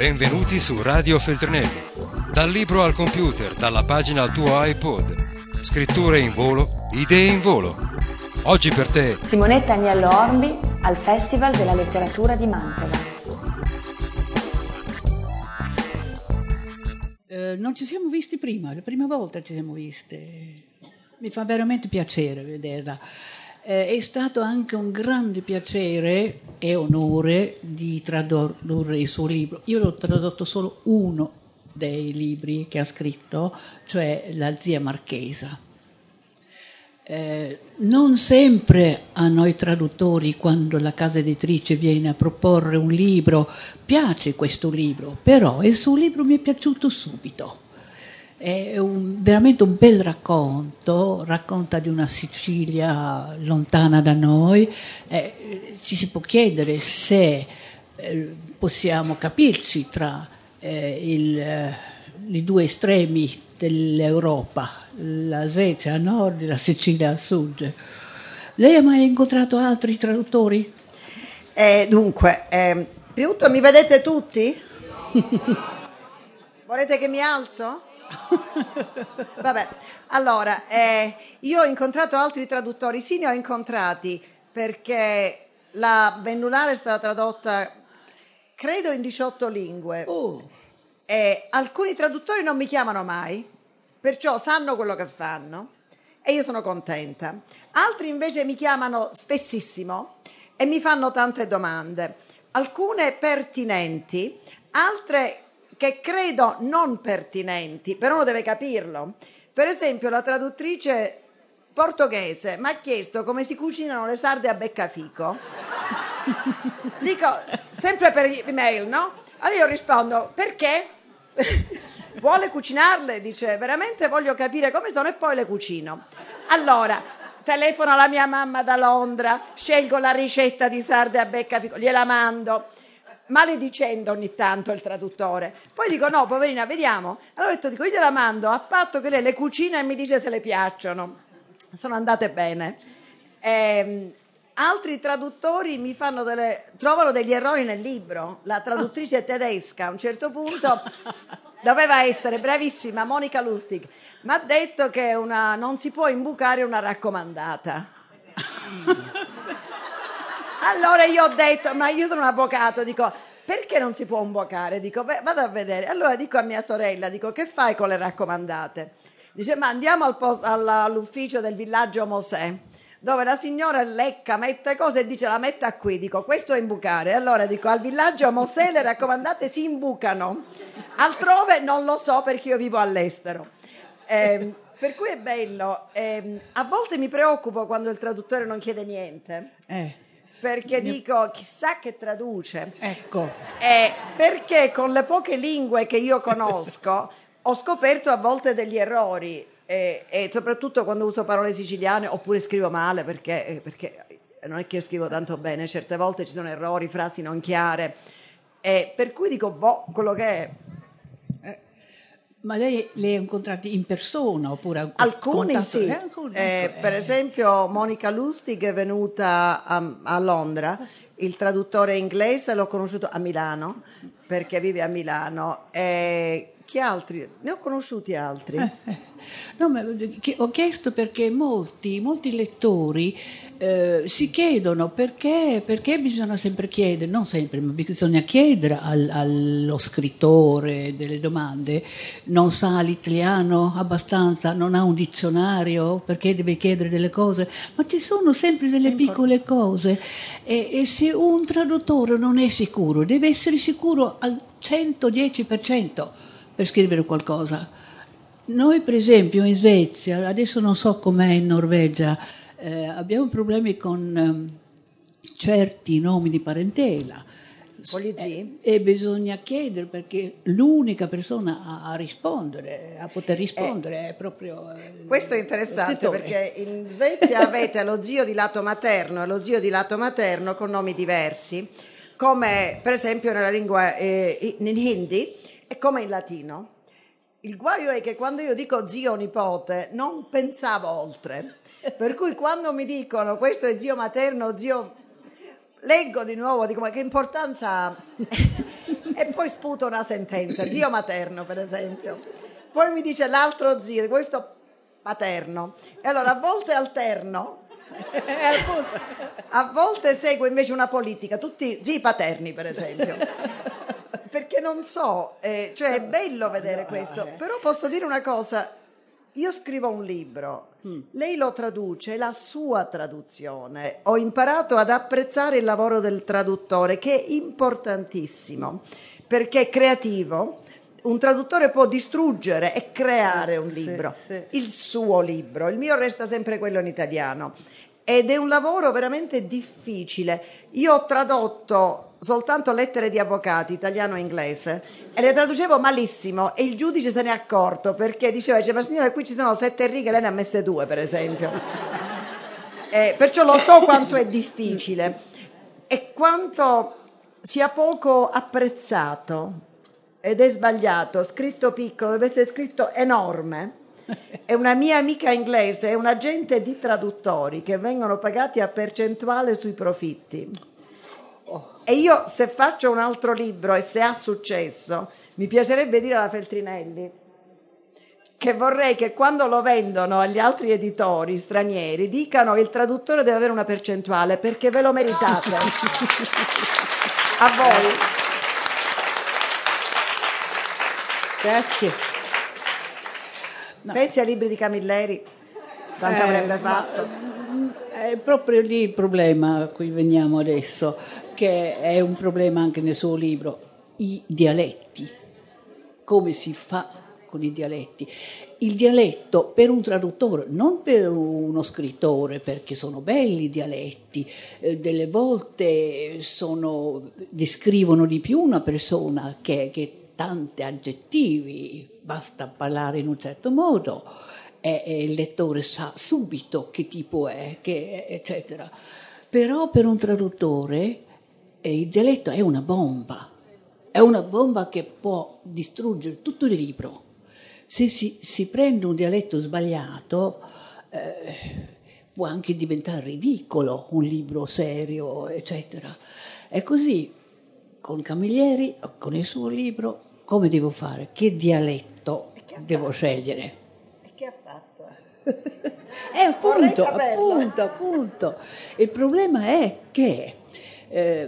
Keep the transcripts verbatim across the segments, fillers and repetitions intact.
Benvenuti su Radio Feltrinelli. Dal libro al computer, dalla pagina al tuo iPod. Scritture in volo, idee in volo. Oggi per te Simonetta Agnello Orbi al Festival della Letteratura di Mantova. Eh, non ci siamo visti prima, la prima volta ci siamo viste. Mi fa veramente piacere vederla. Eh, è stato anche un grande piacere e onore di tradurre il suo libro. Io l'ho tradotto solo uno dei libri che ha scritto, cioè La zia Marchesa. Eh, non sempre a noi traduttori, quando la casa editrice viene a proporre un libro, piace questo libro, però il suo libro mi è piaciuto subito. È un, veramente un bel racconto, racconta di una Sicilia lontana da noi. Eh, ci si può chiedere se eh, possiamo capirci tra eh, il, eh, i due estremi dell'Europa, la Svezia a nord e la Sicilia a sud. Lei ha mai incontrato altri traduttori? Eh, dunque, eh, prima di tutto mi vedete tutti? Volete che mi alzo? Vabbè, allora, eh, io ho incontrato altri traduttori, sì, ne ho incontrati, perché la Bennulare è stata tradotta, credo, in diciotto lingue. Oh. Eh, alcuni traduttori non mi chiamano mai, perciò sanno quello che fanno e io sono contenta. Altri invece mi chiamano spessissimo e mi fanno tante domande, alcune pertinenti, altre che credo non pertinenti, però uno deve capirlo. Per esempio, la traduttrice portoghese mi ha chiesto come si cucinano le sarde a beccafico. Dico, sempre per email, no? Allora io rispondo, perché? Vuole cucinarle? Dice, veramente voglio capire come sono e poi le cucino. Allora, telefono alla mia mamma da Londra, scelgo la ricetta di sarde a beccafico, gliela mando, maledicendo ogni tanto il traduttore. Poi dico, no, poverina, vediamo. Allora ho detto, dico, io gliela mando a patto che lei le cucina e mi dice se le piacciono. Sono andate bene. Ehm, altri traduttori mi fanno delle, trovano degli errori nel libro. La traduttrice tedesca a un certo punto doveva essere bravissima, Monica Lustig, mi ha detto che una, non si può imbucare una raccomandata. Allora io ho detto, ma io sono un avvocato, dico, perché non si può imbucare? Dico, beh, vado a vedere. Allora dico a mia sorella, dico, che fai con le raccomandate? Dice, ma andiamo al post, all'ufficio del villaggio Mosè, dove la signora lecca, mette cose e dice, la metta qui. Dico, questo è imbucare. Allora dico, al villaggio Mosè le raccomandate si imbucano, altrove non lo so perché io vivo all'estero. Eh, per cui è bello. Eh, a volte mi preoccupo quando il traduttore non chiede niente. Eh. Perché dico, chissà che traduce. Ecco. Eh, perché con le poche lingue che io conosco ho scoperto a volte degli errori, eh, e soprattutto quando uso parole siciliane oppure scrivo male, perché, eh, perché non è che io scrivo tanto bene, certe volte ci sono errori, frasi non chiare, eh, per cui dico, boh, quello che è. Ma lei li ha incontrati in persona oppure alcuni contatto? sì, Eh, alcuni, eh, ecco, per eh. esempio Monica Lustig è venuta a, a Londra, il traduttore inglese l'ho conosciuto a Milano perché vive a Milano. E chi altri? Ne ho conosciuti altri. Eh, eh. No, ma ho chiesto perché molti, molti lettori eh, si chiedono perché, perché bisogna sempre chiedere, non sempre, ma bisogna chiedere al, allo scrittore delle domande, non sa l'italiano abbastanza, non ha un dizionario, perché deve chiedere delle cose, ma ci sono sempre delle piccole cose e, e se un traduttore non è sicuro, deve essere sicuro al centodieci per cento per scrivere qualcosa. Noi per esempio in Svezia, adesso non so com'è in Norvegia, eh, abbiamo problemi con eh, certi nomi di parentela. Con gli zii? E, e bisogna chiedere perché l'unica persona a, a rispondere, a poter rispondere eh, è proprio... Eh, questo è interessante perché in Svezia avete lo zio di lato materno e lo zio di lato materno con nomi diversi, come per esempio nella lingua eh, in hindi e come in latino. Il guaio è che quando io dico zio o nipote non pensavo oltre, per cui quando mi dicono questo è zio materno, zio, leggo di nuovo, dico ma che importanza ha? e poi sputo una sentenza, zio materno per esempio, poi mi dice l'altro zio, questo paterno, e allora a volte alterno, a volte seguo invece una politica, tutti zii paterni per esempio, perché non so, eh, cioè è bello vedere questo, però posso dire una cosa. Io scrivo un libro, mm. lei lo traduce, è la sua traduzione. Ho imparato ad apprezzare il lavoro del traduttore, che è importantissimo, perché è creativo. Un traduttore può distruggere e creare un libro, sì, sì. Il suo libro. Il mio resta sempre quello in italiano. Ed è un lavoro veramente difficile. Io ho tradotto soltanto lettere di avvocati, italiano e inglese, e le traducevo malissimo e il giudice se ne è accorto perché diceva, dice, ma signora, qui ci sono sette righe, lei ne ha messe due per esempio. Eh, perciò lo so quanto è difficile e quanto sia poco apprezzato ed è sbagliato. Scritto piccolo deve essere scritto enorme. È una mia amica inglese, è un agente di traduttori che vengono pagati a percentuale sui profitti. E io, se faccio un altro libro e se ha successo, mi piacerebbe dire alla Feltrinelli che vorrei che quando lo vendono agli altri editori stranieri dicano il traduttore deve avere una percentuale, perché ve lo meritate. A voi. Grazie. No. Pensi ai libri di Camilleri, quanto eh, avrebbe fatto? Ma, è proprio lì il problema a cui veniamo adesso, che è un problema anche nel suo libro, i dialetti. Come si fa con i dialetti? Il dialetto per un traduttore, non per uno scrittore, perché sono belli i dialetti, eh, delle volte sono, descrivono di più una persona che, che tanti aggettivi, basta parlare in un certo modo e, e il lettore sa subito che tipo è, che, eccetera. Però per un traduttore eh, il dialetto è una bomba, è una bomba che può distruggere tutto il libro. Se si, si prende un dialetto sbagliato eh, può anche diventare ridicolo un libro serio, eccetera. È così. Con Camilleri, con il suo libro, come devo fare? Che dialetto devo fatto? scegliere? E che ha fatto? Eh, appunto, appunto, appunto. Il problema è che eh,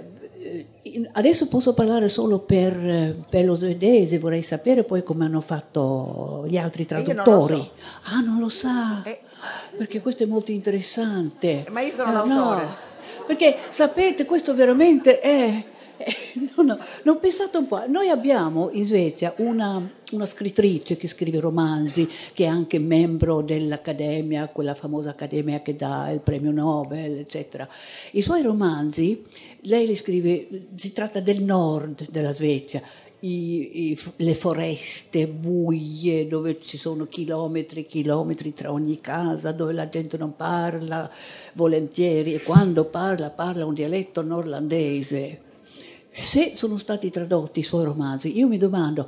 adesso posso parlare solo per, per lo svedese, vorrei sapere poi come hanno fatto gli altri traduttori. Non so. Ah, non lo sa? Eh. Perché questo è molto interessante. Ma io sono uh, l'autore. No, perché sapete, questo veramente è... No, no, non pensate un po', noi abbiamo in Svezia una, una scrittrice che scrive romanzi, che è anche membro dell'Accademia, quella famosa accademia che dà il premio Nobel, eccetera. I suoi romanzi, lei li scrive, si tratta del nord della Svezia, i, i, le foreste buie dove ci sono chilometri e chilometri tra ogni casa, dove la gente non parla volentieri e quando parla, parla un dialetto norlandese. Se sono stati tradotti i suoi romanzi, io mi domando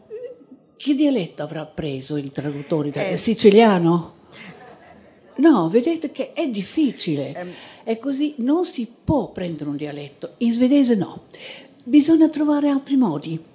che dialetto avrà preso il traduttore? Eh. Siciliano? No, vedete che è difficile. Eh. È così, non si può prendere un dialetto. In svedese no. Bisogna trovare altri modi.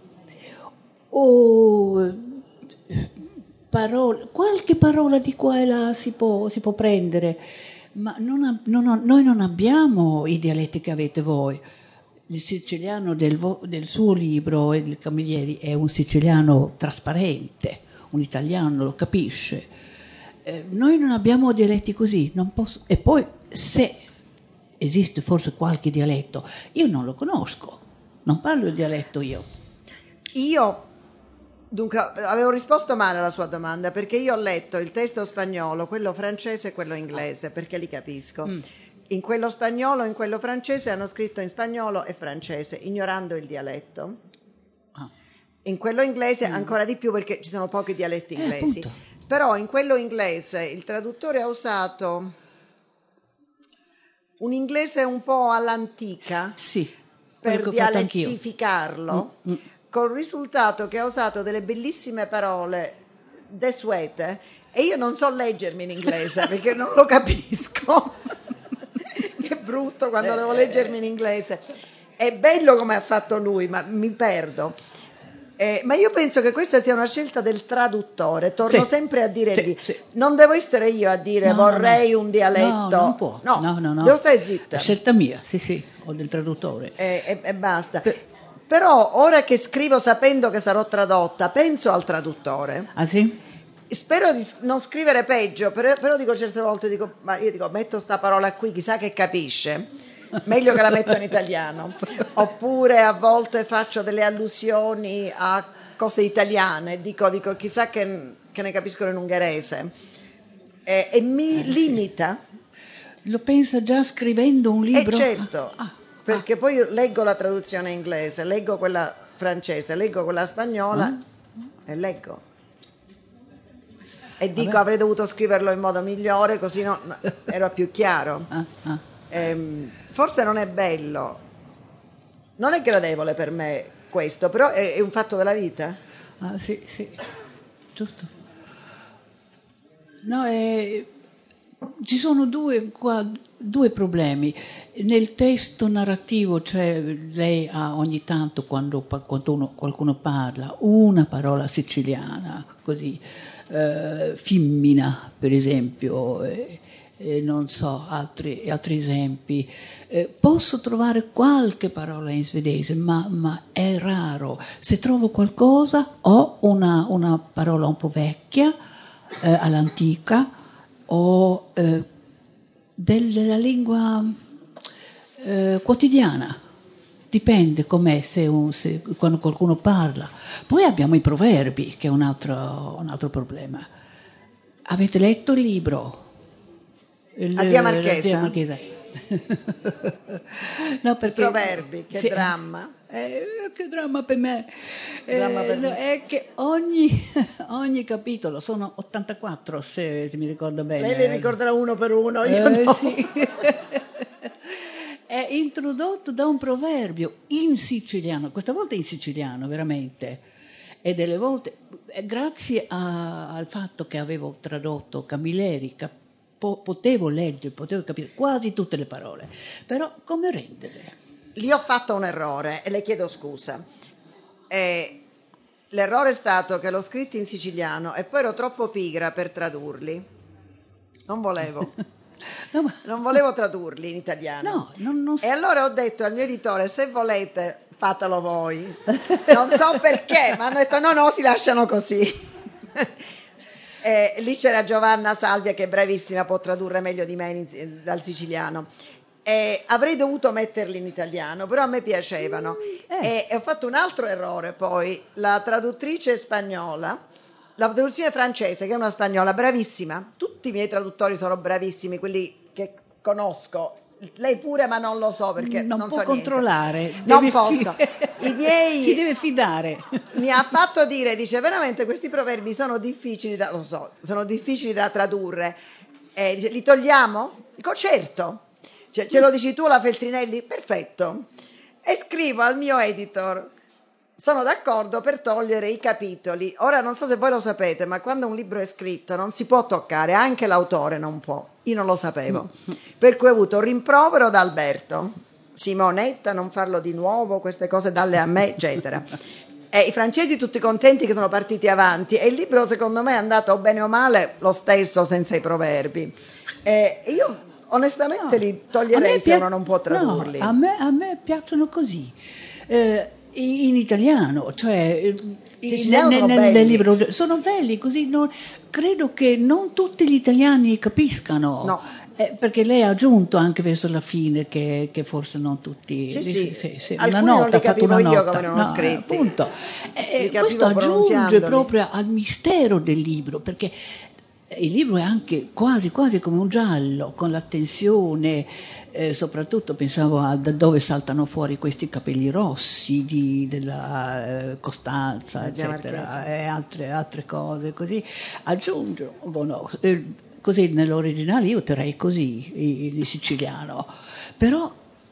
O parole, qualche parola di qua e là si può, si può prendere, ma non, non, noi non abbiamo i dialetti che avete voi. Il siciliano del, del suo libro e del Camilleri è un siciliano trasparente, un italiano lo capisce. Eh, noi non abbiamo dialetti così, non posso, e poi se esiste forse qualche dialetto, io non lo conosco, non parlo il dialetto io. Io, dunque, avevo risposto male alla sua domanda, perché io ho letto il testo spagnolo, quello francese e quello inglese, perché li capisco. Mm. In quello spagnolo e in quello francese hanno scritto in spagnolo e francese, ignorando il dialetto. Ah. In quello inglese mm. ancora di più, perché ci sono pochi dialetti inglesi. Eh, Però in quello inglese il traduttore ha usato un inglese un po' all'antica, sì, per dialettificarlo, mm. Mm. col risultato che ha usato delle bellissime parole desuete, e io non so leggermi in inglese perché non lo capisco. Che brutto quando devo leggermi in inglese. è bello come ha fatto lui, ma mi perdo. Eh, ma io penso che questa sia una scelta del traduttore, torno Sì, sempre a dire sì, lì. sì. Non devo essere io a dire No, no, vorrei no. un dialetto. No, non può. No, No, no, no. devo stare zitta. È scelta mia, sì, sì, o del traduttore. E, e- e basta. Per- Però ora che scrivo sapendo che sarò tradotta, penso al traduttore. Ah sì? Spero di s- non scrivere peggio, però, però dico certe volte, dico, ma io dico, metto sta parola qui, chissà che capisce. Meglio che la metto in italiano. Oppure a volte faccio delle allusioni a cose italiane, dico, dico chissà che, che ne capiscono in ungherese. E, e mi limita. Lo pensa già scrivendo un E libro? certo, Ah, ah, perché poi io leggo la traduzione inglese, leggo quella francese, leggo quella spagnola Ah. e leggo. E dico Vabbè. avrei dovuto scriverlo in modo migliore, così no, no, era più chiaro. ah, ah. Ehm, forse non è bello, non è gradevole per me questo, però è, è un fatto della vita. Ah, sì, sì, giusto. No, è- ci sono due, qua, due problemi. Nel testo narrativo, cioè lei ha ogni tanto, quando, pa- quando uno- qualcuno parla, una parola siciliana, così, eh, fimmina, per esempio, e, e non so, altri, altri esempi. Eh, posso trovare qualche parola in svedese, ma, ma è raro. Se trovo qualcosa, ho una, una parola un po' vecchia, eh, all'antica, o eh, del- della lingua eh, quotidiana. Dipende com'è, se, un- se- quando qualcuno parla. Poi abbiamo i proverbi, che è un altro, un altro problema. Avete letto il libro? Il- A zia la Marchesa? zia Marchesa. No, perché, Proverbi, che sì, dramma. eh, che dramma per me. Dramma Eh, per no, me. è che ogni, ogni capitolo, sono ottantaquattro se, se mi ricordo bene. Lei li ricorderà uno per uno, io Eh, no. sì. È introdotto da un proverbio in siciliano, questa volta in siciliano veramente, e delle volte, eh, grazie a- al fatto che avevo tradotto Camilleri, cap- po- potevo leggere, potevo capire quasi tutte le parole, però come renderle? Lì ho fatto un errore e le chiedo scusa. Eh, l'errore è stato che l'ho scritto in siciliano e poi ero troppo pigra per tradurli. Non volevo. No, ma- Non volevo tradurli in italiano. no, non, non E allora ho detto al mio editore, se volete fatelo voi. Non so perché, ma hanno detto no, no, si lasciano così. E lì c'era Giovanna Salvia che è bravissima, può tradurre meglio di me in- dal siciliano. E avrei dovuto metterli in italiano, però a me piacevano. Eh. E, e ho fatto un altro errore poi. La traduttrice spagnola, la traduzione francese, che è una spagnola bravissima, tutti i miei traduttori sono bravissimi, quelli che conosco. Lei pure, ma non lo so perché non, non, può so niente. controllare. Non deve posso. fi- I miei si deve fidare. mi ha fatto dire, dice veramente questi proverbi sono difficili da, lo so, sono difficili da tradurre. Eh, dice, li togliamo? Dico certo. Cioè, ce lo dici tu la Feltrinelli? Perfetto. E scrivo al mio editor, sono d'accordo per togliere i capitoli. Ora non so se voi lo sapete, ma quando un libro è scritto non si può toccare, anche l'autore non può. Io non lo sapevo. Per cui ho avuto un rimprovero da Alberto. Simonetta, non farlo di nuovo, queste cose dalle a me, eccetera. E i francesi tutti contenti che sono partiti avanti e il libro secondo me è andato bene o male lo stesso senza i proverbi. E io onestamente li A toglierei me se pia- uno non può tradurli. No, a me, a me piacciono così, eh, in italiano, cioè eh, Siciliano nel, sono nel- nel belli. libro sono belli, così non- credo che non tutti gli italiani capiscano. No. Eh, perché lei ha aggiunto anche verso la fine che, che forse non tutti. Sì, dice- sì. una Alcuni non nota, li ha fatto capivo una io nota. come erano No, scritti. appunto. Eh, Li capivo questo aggiunge pronunziandoli. proprio al mistero del libro, perché il libro è anche quasi quasi come un giallo, con l'attenzione, eh, soprattutto pensavo a da dove saltano fuori questi capelli rossi di, della eh, Costanza, La zia eccetera, Marchesa. e altre, altre cose così. Aggiungo, boh, no, eh, così nell'originale io terrei così il, il siciliano, però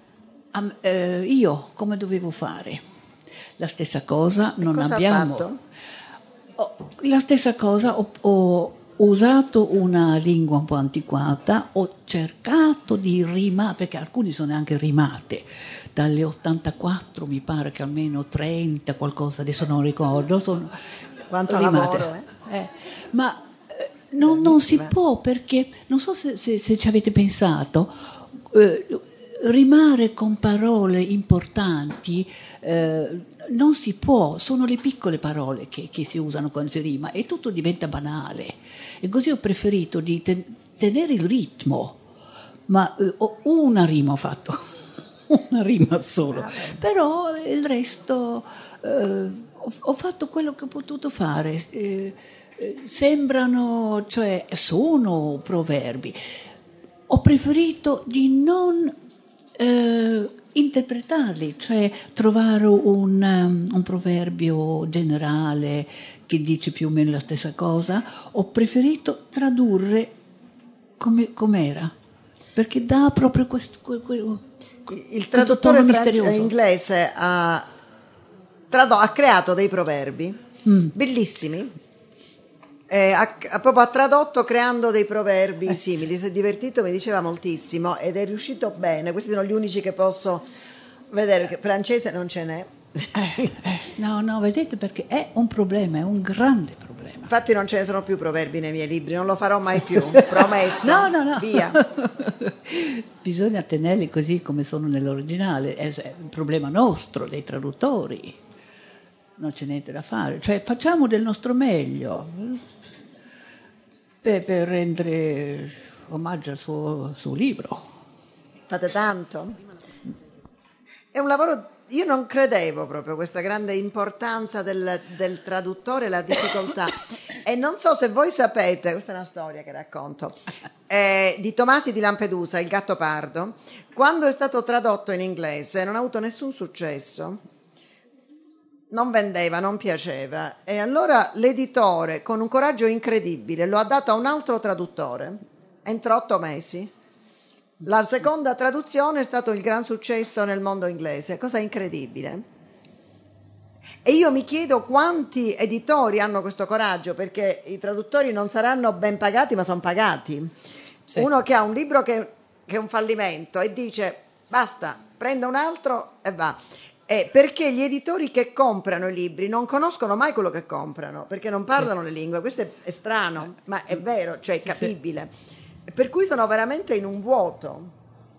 am- eh, io come dovevo fare? La stessa cosa non Cosa ha abbiamo. fatto? Oh, la stessa cosa ho, ho usato una lingua un po' antiquata, ho cercato di rimare, perché alcuni sono anche rimate, dalle ottantaquattro mi pare che almeno trenta, qualcosa, adesso non ricordo, sono Quanto rimate. lavoro, eh? Eh, ma eh, non, non si può, perché, non so se, se, se ci avete pensato, eh, rimare con parole importanti eh, non si può, sono le piccole parole che, che si usano quando si rima e tutto diventa banale. E così ho preferito di ten- tenere il ritmo, ma eh, ho una rima ho fatto, una rima solo, però il resto eh, ho, ho fatto quello che ho potuto fare. Eh, eh, sembrano, cioè sono proverbi. Ho preferito di non eh, interpretarli, cioè trovare un, um, un proverbio generale che dice più o meno la stessa cosa. Ho preferito tradurre come com'era, perché dà proprio questo, que, que, il traduttore fran- inglese ha, trado- ha creato dei proverbi mm. bellissimi. Eh, ha, ha proprio ha tradotto creando dei proverbi eh. simili. Si è divertito, mi diceva moltissimo ed è riuscito bene. Questi sono gli unici che posso vedere, che francese non ce n'è. Eh, eh, no, no, vedete, perché è un problema, è un grande problema. Infatti non ce ne sono più proverbi nei miei libri, non lo farò mai più, promesso. No, no, no. Via. Bisogna tenerli così come sono nell'originale, è un problema nostro, dei traduttori. Non c'è niente da fare, cioè facciamo del nostro meglio per, per rendere omaggio al suo, suo libro. Fate tanto? È un lavoro, io non credevo proprio questa grande importanza del, del traduttore, la difficoltà. E non so se voi sapete, questa è una storia che racconto, eh, di Tomasi di Lampedusa, Il Gattopardo. Quando è stato tradotto in inglese non ha avuto nessun successo. Non vendeva, non piaceva, e allora l'editore, con un coraggio incredibile, lo ha dato a un altro traduttore entro otto mesi. La seconda traduzione è stato il gran successo nel mondo inglese, cosa incredibile. E io mi chiedo quanti editori hanno questo coraggio, perché i traduttori non saranno ben pagati, ma sono pagati. Sì. Uno che ha un libro che, che è un fallimento e dice basta, prende un altro e va. Eh, perché gli editori che comprano i libri non conoscono mai quello che comprano, perché non parlano sì. le lingue. Questo è, è strano, ma è vero, cioè è capibile. Sì. Per cui sono veramente in un vuoto.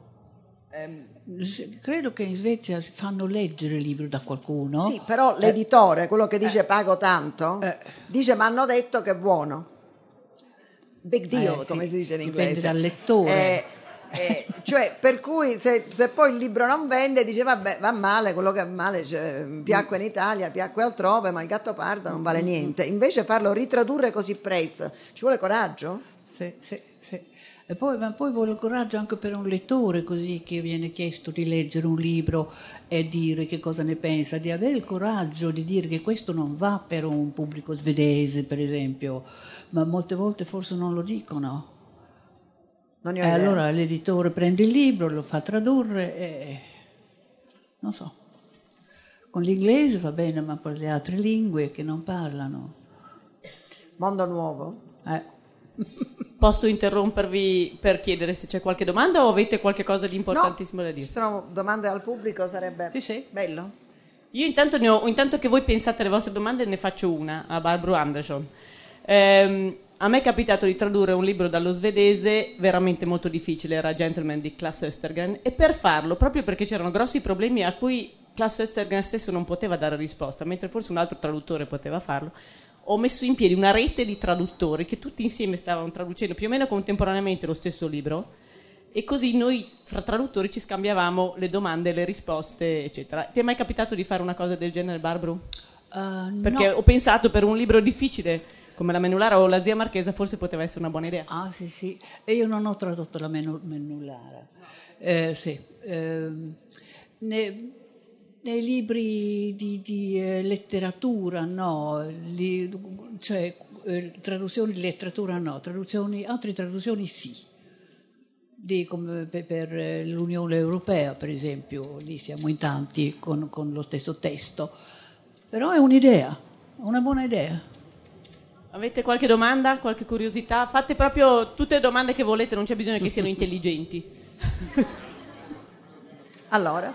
Eh, credo che in Svezia fanno leggere il libro da qualcuno. Sì, però l'editore, quello che dice eh, pago tanto, eh, dice ma hanno detto che è buono. Big deal, eh, come sì, si dice in inglese. Dipende dal lettore. Eh, Eh, cioè per cui se, se poi il libro non vende dice vabbè va male quello che va male, cioè, piacque in Italia, piacque altrove, ma Il Gattopardo non vale niente. Invece farlo ritradurre così presto ci vuole coraggio? Sì, sì, sì. E poi, ma poi vuole coraggio anche per un lettore così che viene chiesto di leggere un libro e dire che cosa ne pensa, di avere il coraggio di dire che questo non va per un pubblico svedese per esempio, ma molte volte forse non lo dicono. E allora l'editore prende il libro, lo fa tradurre e non so, con l'inglese va bene, ma per le altre lingue che non parlano. Mondo nuovo. Eh. Posso interrompervi per chiedere se c'è qualche domanda o avete qualche cosa di importantissimo no, da dire? Se sono domande al pubblico sarebbe sì, sì. bello. Io intanto, ne ho, intanto che voi pensate alle vostre domande ne faccio una a Barbro Andersson. Ehm, A me è capitato di tradurre un libro dallo svedese veramente molto difficile, era Gentleman di Claes Östergren, e per farlo, proprio perché c'erano grossi problemi a cui Claes Östergren stesso non poteva dare risposta, mentre forse un altro traduttore poteva farlo, ho messo in piedi una rete di traduttori che tutti insieme stavano traducendo più o meno contemporaneamente lo stesso libro, e così noi fra traduttori ci scambiavamo le domande, le risposte, eccetera. Ti è mai capitato di fare una cosa del genere, Barbro? Uh, perché no. ho pensato, per un libro difficile come La Menullara o La Zia Marchesa, forse poteva essere una buona idea. Ah, sì, sì. E io non ho tradotto La Menu- Menullara. Eh, sì. Eh, ne, nei libri di, di eh, letteratura, no. Li, cioè, eh, traduzioni di letteratura, no. Traduzioni, altre traduzioni, sì. Di, come per, per l'Unione Europea, per esempio. Lì siamo in tanti con, con lo stesso testo. Però è un'idea, una buona idea. Avete qualche domanda, qualche curiosità? Fate proprio tutte le domande che volete, non c'è bisogno che siano intelligenti. Allora.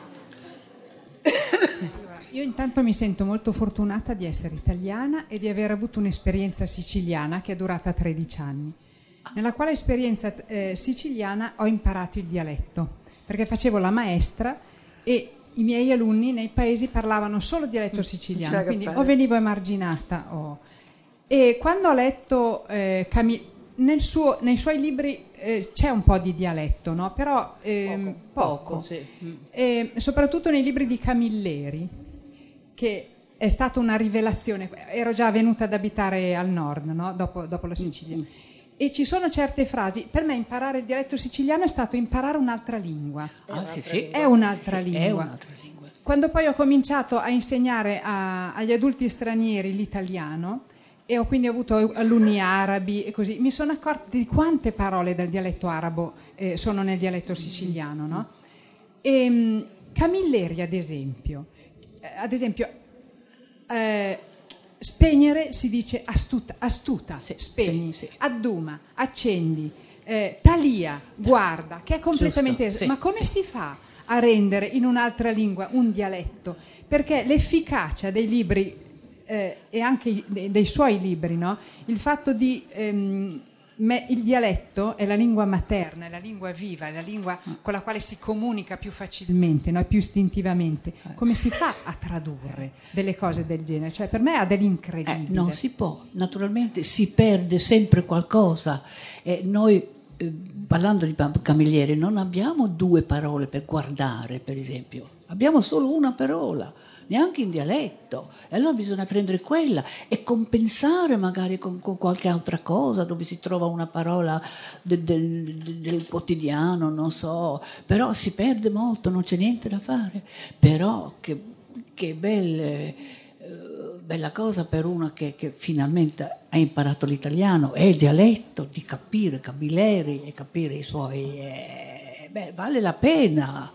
Io intanto mi sento molto fortunata di essere italiana e di aver avuto un'esperienza siciliana che è durata tredici anni, nella quale esperienza eh, siciliana ho imparato il dialetto, perché facevo la maestra e i miei alunni nei paesi parlavano solo dialetto siciliano, quindi o venivo emarginata o... E quando ho letto eh, Camille, nel suo, nei suoi libri eh, c'è un po' di dialetto, no? Però ehm, poco, poco. Sì. E soprattutto nei libri di Camilleri, che è stata una rivelazione. Ero già venuta ad abitare al nord, no? dopo, dopo la Sicilia. Mm. E ci sono certe frasi. Per me imparare il dialetto siciliano è stato imparare un'altra lingua. Ah, sì, sì. È un'altra lingua. È un'altra lingua. Quando poi ho cominciato a insegnare a, agli adulti stranieri l'italiano, e ho quindi avuto alunni arabi e così, mi sono accorta di quante parole del dialetto arabo eh, sono nel dialetto siciliano, no? E, um, Camilleri, ad esempio, eh, ad esempio eh, spegnere si dice astuta, astuta sì, spegni, sì, sì. Adduma, accendi, eh, talia, guarda, che è completamente... Giusto, sì, ma come sì. si fa a rendere in un'altra lingua un dialetto? Perché l'efficacia dei libri eh, e anche dei, dei suoi libri, no? Il fatto di... Ehm, me, il dialetto è la lingua materna, è la lingua viva, è la lingua con la quale si comunica più facilmente, no? Più istintivamente. Come si fa a tradurre delle cose del genere? Cioè, per me ha dell'incredibile. Eh, non si può, naturalmente si perde sempre qualcosa. Eh, noi, eh, parlando di Camilleri, non abbiamo due parole per guardare, per esempio. Abbiamo solo una parola, neanche in dialetto, e allora bisogna prendere quella e compensare magari con, con qualche altra cosa dove si trova una parola de, del, de, del quotidiano, non so, però si perde molto, non c'è niente da fare. Però che, che belle, eh, bella cosa per una che, che finalmente ha imparato l'italiano e il dialetto, di capire Camilleri e capire i suoi, eh, beh, vale la pena.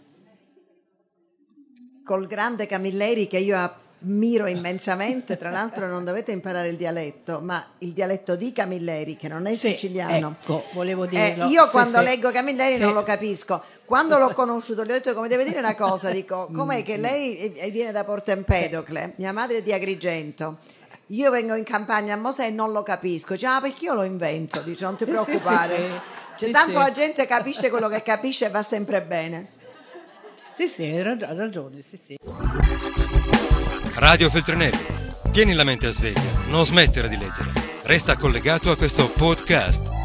Col grande Camilleri, che io ammiro immensamente, tra l'altro non dovete imparare il dialetto, ma il dialetto di Camilleri, che non è sì, siciliano. Ecco, volevo dirlo. Eh, io sì, quando sì. leggo Camilleri sì. non lo capisco. Quando l'ho conosciuto gli ho detto, come deve dire una cosa, dico, com'è che lei viene da Porto Empedocle, mia madre è di Agrigento. Io vengo in campagna a Mosè e non lo capisco. Dice, ah, perché io lo invento? Dice, non ti preoccupare. Sì, sì, sì. Cioè, tanto sì. La gente capisce quello che capisce e va sempre bene. Sì, sì, hai ragione, sì, sì. Radio Feltrinelli. Tieni la mente a sveglia, non smettere di leggere. Resta collegato a questo podcast.